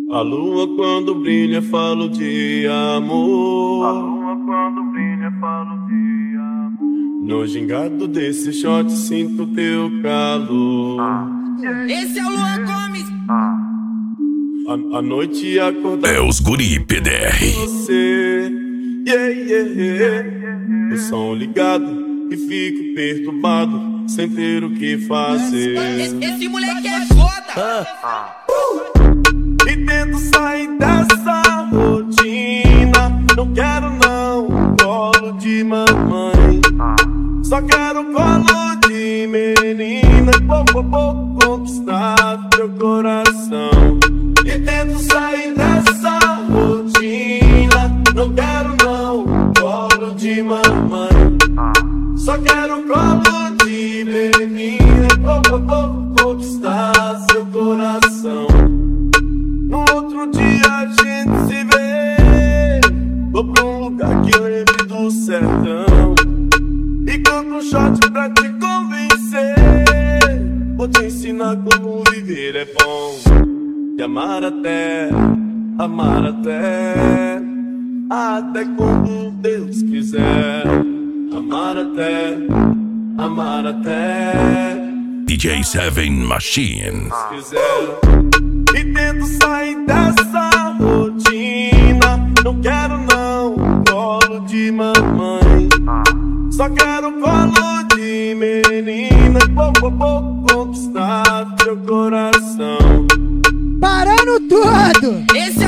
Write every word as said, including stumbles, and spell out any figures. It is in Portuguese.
A lua quando brilha falo de amor. A lua quando brilha falo de amor. No gingado desse shot sinto teu calor. Ah. Esse é o Luan Gomes. Ah. A, a noite acordar É os guri P D R. você, yeah, yeah, yeah. O som ligado e fico perturbado sem ter o que fazer. Esse, esse moleque é foda. Ah. E tento sair dessa rotina. Não quero não colo de mamãe. Ah. Só quero colo de menina. Pouco a pouco conquistar teu coração. E tento sair dessa rotina. Não quero não colo de mamãe. Ah. Só quero colo de menina. Pouco a pouco conquistar seu coração. No outro dia a gente se vê. Vou pra um lugar que lembre do sertão. E compro um shot pra te convencer. Vou te ensinar como viver é bom. E amar até, amar até, até quando Deus quiser. Amar até, amar até, D J Seven Machine. se quiser. E tento sair dessa rotina. Não quero não colo de mamãe. Ah. Só quero colo de menina. Pouco a pouco conquistar teu coração. Parando tudo! Esse